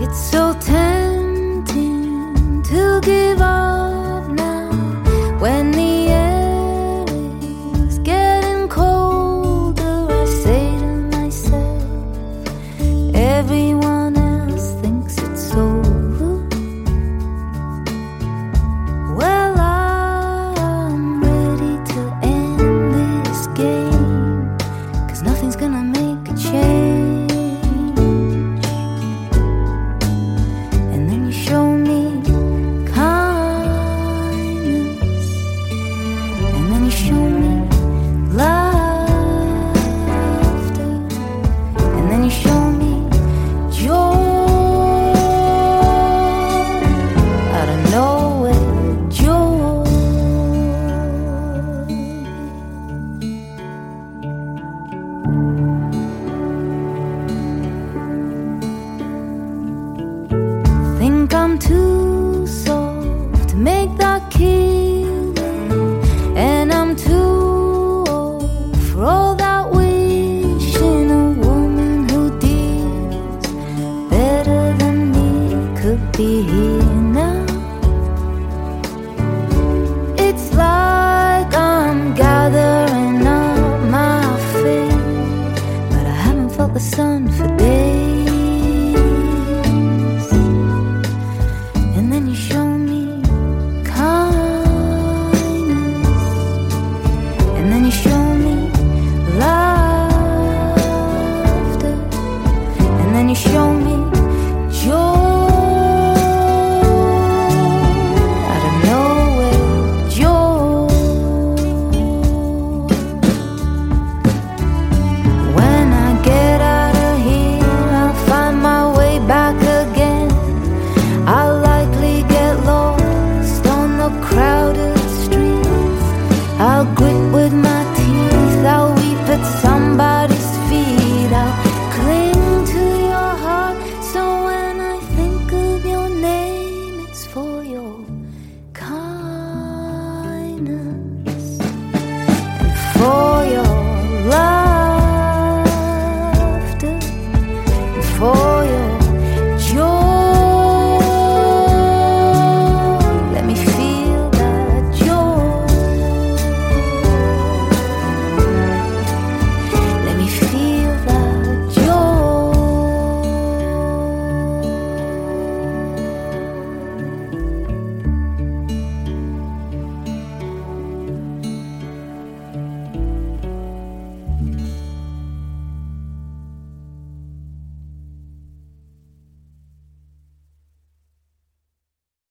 It's so tempting to give up now when the air is getting colder. I say to myself, everyone else thinks it's over. Well, I'm ready to end this game, 'cause nothing's gonna make a change. And then you show me kindness, and then you show me laughter, and then you show me joy out of nowhere, joy. Think I'm too soft to make that killing, and I'm too old for all that wishing. A woman who deals better than me could be here now. It's like I'm gathering up my faith, but I haven't felt the sun for days.